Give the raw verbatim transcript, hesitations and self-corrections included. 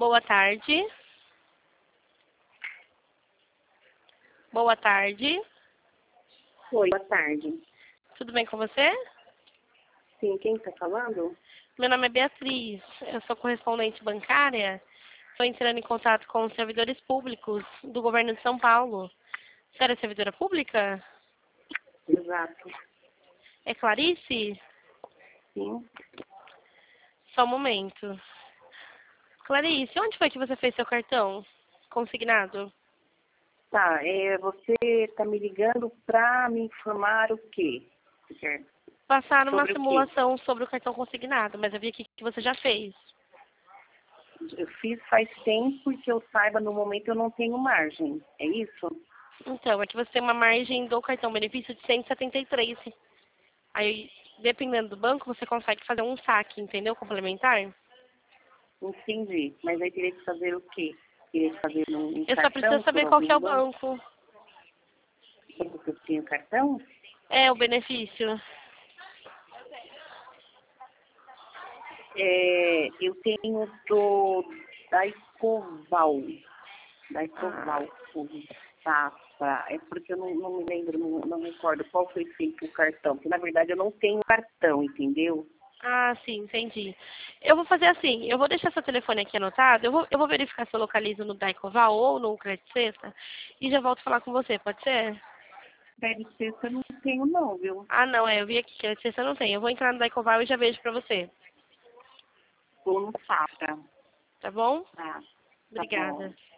Boa tarde. Boa tarde. Oi, boa tarde. Tudo bem com você? Sim, quem está falando? Meu nome é Beatriz. Eu sou correspondente bancária. Estou entrando em contato com os servidores públicos do governo de São Paulo. A senhora é servidora pública? Exato. É Clarice? Sim. Só um momento. Clarice, onde foi que você fez seu cartão consignado? Tá, é, você está me ligando para me informar o quê? Certo. Passaram uma Sobre o quê? simulação sobre o cartão consignado, mas eu vi aqui que você já fez. Eu fiz faz tempo e que eu saiba, no momento eu não tenho margem. É isso? Então, é que você tem uma margem do cartão benefício de cento e setenta e três. Aí, dependendo do banco, você consegue fazer um saque, entendeu? Complementar. Entendi. Mas aí teria que fazer o quê? Teria que fazer um, um Eu só preciso cartão por saber qual que é algum o banco? banco. Porque eu tenho cartão? É, o benefício. É, eu tenho do da Escoval. Da Ah, Escoval. Tá, tá. É porque eu não, não me lembro, não, não recordo qual foi feito o cartão. Porque, na verdade, eu não tenho cartão, entendeu? ah, sim, entendi. Eu vou fazer assim, eu vou deixar seu telefone aqui anotado, eu vou, eu vou verificar se eu localizo no Daicoval ou no Credit Sexta e já volto a falar com você, pode ser? Deve ser que eu não tenho, não, viu? Ah, não, é, eu vi aqui que Credit Sexta não tem. Eu vou entrar no Daicoval e já vejo pra você, Ou no Safra. tá bom? Tá, tá bom. Obrigada.